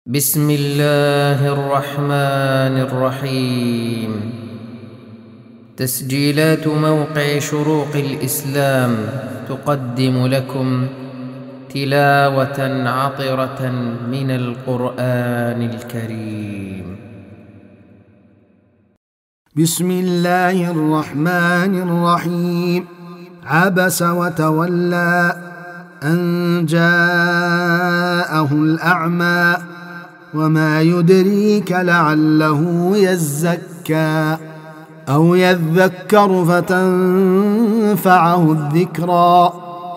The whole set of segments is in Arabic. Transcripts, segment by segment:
بسم الله الرحمن الرحيم. تسجيلات موقع شروق الإسلام تقدم لكم تلاوة عطرة من القرآن الكريم. بسم الله الرحمن الرحيم. عبس وتولى أن جاءه الأعمى وما يدريك لعله يزكى أو يذكر فتنفعه الذكرى.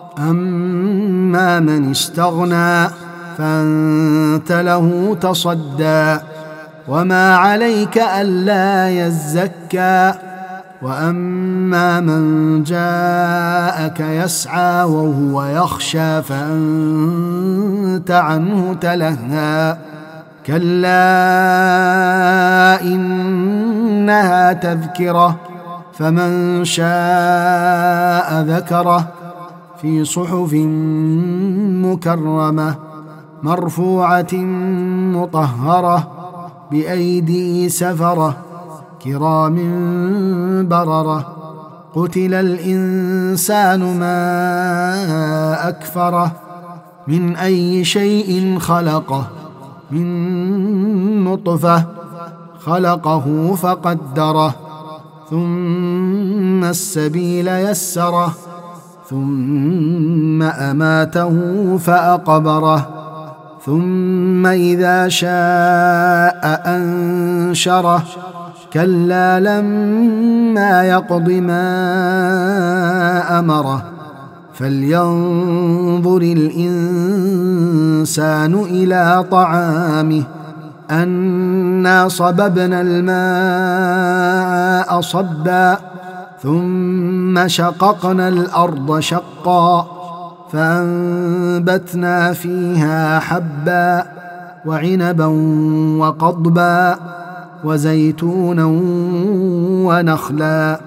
أما من استغنى فأنت له تصدى وما عليك ألا يزكى. وأما من جاءك يسعى وهو يخشى فأنت عنه تلهى. كلا إنها تذكرة فمن شاء ذكره في صحف مكرمة مرفوعة مطهرة بأيدي سفرة كرام بررة. قتل الإنسان ما أكفره من أي شيء خلقه من نطفة خلقه فقدره ثم السبيل يسره ثم أماته فأقبره ثم إذا شاء أنشره. كلا لما يقض ما أمره فلينظر الإنسان إلى طعامه أنا صببنا الماء صبا ثم شققنا الأرض شقا فأنبتنا فيها حبا وعنبا وقضبا وزيتونا ونخلا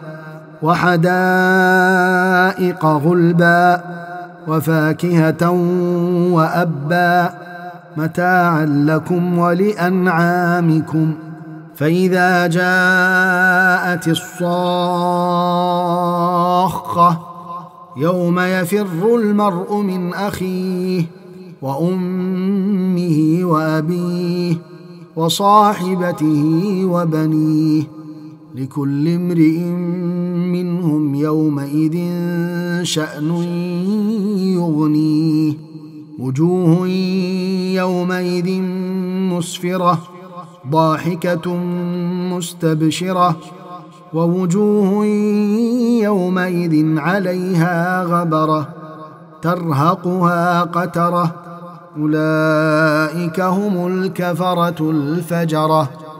وحدائق غلبا وفاكهة وأبا متاعا لكم ولأنعامكم. فإذا جاءت الصاخة يوم يفر المرء من أخيه وأمه وأبيه وصاحبته وبنيه لكل امرئ منهم يومئذ شأن يغنيه. وجوه يومئذ مسفرة ضاحكة مستبشرة ووجوه يومئذ عليها غبرة ترهقها قترة. أولئك هم الكفرة الفجرة.